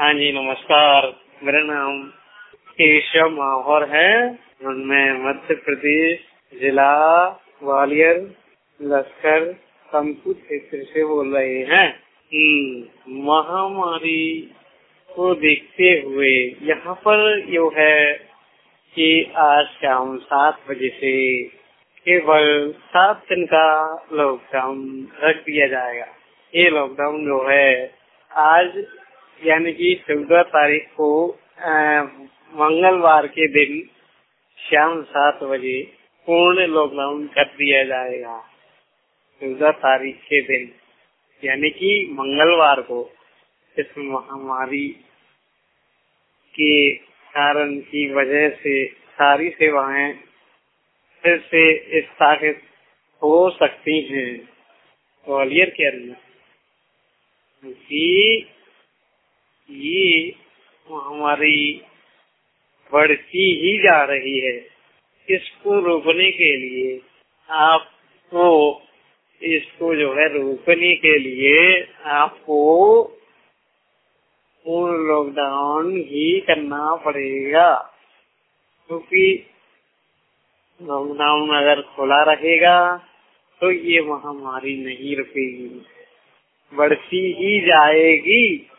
हाँ जी नमस्कार। मेरा नाम केशव माहौर है। मैं मध्य प्रदेश जिला ग्वालियर लश्कर कानपुर क्षेत्र से बोल रहे हैं। महामारी को देखते हुए यहाँ पर जो है कि आज शाम 7 बजे से केवल 7 दिन का लॉकडाउन रख दिया जाएगा। ये लॉकडाउन जो है आज यानी कि 14 तारीख को मंगलवार के दिन शाम 7 बजे पूर्ण लॉकडाउन कर दिया जाएगा। 14 तारीख के दिन यानी कि मंगलवार को इस महामारी के कारण की वजह से सारी सेवाएं फिर से स्थापित हो सकती हैं ग्वालियर के अंदर। कि ये महामारी बढ़ती ही जा रही है। इसको रोकने के लिए आपको रोकने के लिए आपको पूर्ण लॉकडाउन ही करना पड़ेगा, क्योंकि लॉकडाउन अगर खुला रहेगा तो ये महामारी नहीं रुकेगी, बढ़ती ही जाएगी।